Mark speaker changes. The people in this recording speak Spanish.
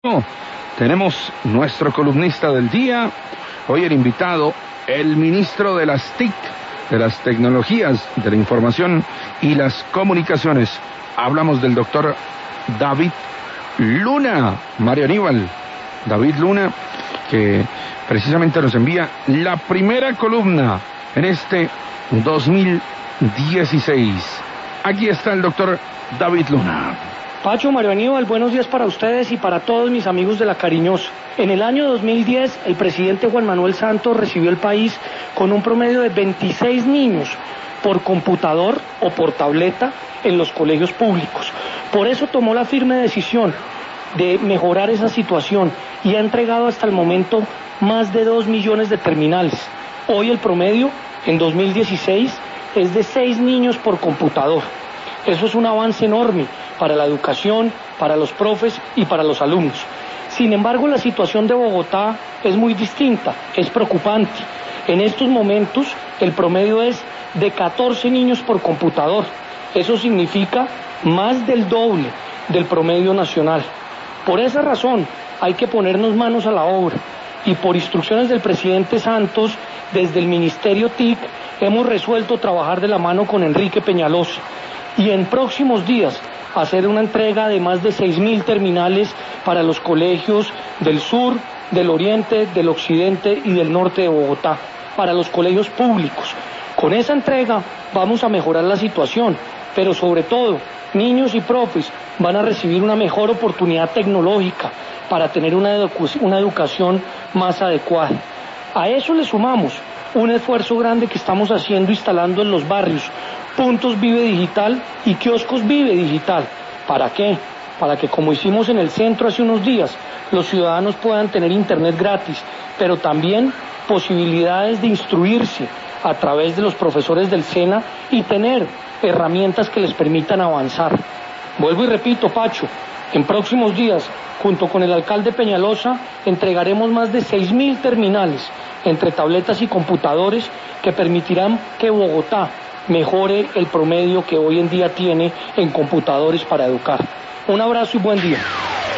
Speaker 1: Tenemos nuestro columnista del día, hoy el invitado, el ministro de las TIC, de las tecnologías de la información y las comunicaciones. Hablamos del doctor David Luna, Mario Aníbal. David Luna, que precisamente nos envía la primera columna en este 2016. Aquí está el doctor David Luna.
Speaker 2: Pacho, Mario Aníbal, buenos días para ustedes y para todos mis amigos de La Cariñosa. En el año 2010, el presidente Juan Manuel Santos recibió el país con un promedio de 26 niños por computador o por tableta en los colegios públicos. Por eso tomó la firme decisión de mejorar esa situación y ha entregado hasta el momento más de 2 millones de terminales. Hoy el promedio, en 2016, es de 6 niños por computador. Eso es un avance enorme para la educación, para los profes y para los alumnos. Sin embargo, la situación de Bogotá es muy distinta, es preocupante. En estos momentos, el promedio es de 14 niños por computador. Eso significa más del doble del promedio nacional. Por esa razón, hay que ponernos manos a la obra. Y por instrucciones del presidente Santos, desde el Ministerio TIC, hemos resuelto trabajar de la mano con Enrique Peñalosa. Y en próximos días hacer una entrega de más de 6.000 terminales para los colegios del sur, del oriente, del occidente y del norte de Bogotá, para los colegios públicos. Con esa entrega vamos a mejorar la situación, pero sobre todo, niños y profes van a recibir una mejor oportunidad tecnológica para tener una educación más adecuada. A eso le sumamos un esfuerzo grande que estamos haciendo instalando en los barrios puntos Vive Digital y kioscos Vive Digital. ¿Para qué? Para que, como hicimos en el centro hace unos días, los ciudadanos puedan tener internet gratis, pero también posibilidades de instruirse a través de los profesores del SENA y tener herramientas que les permitan avanzar. Vuelvo y repito, Pacho, en próximos días, junto con el alcalde Peñalosa, entregaremos más de 6.000 terminales entre tabletas y computadores que permitirán que Bogotá mejore el promedio que hoy en día tiene en computadores para educar. Un abrazo y buen día.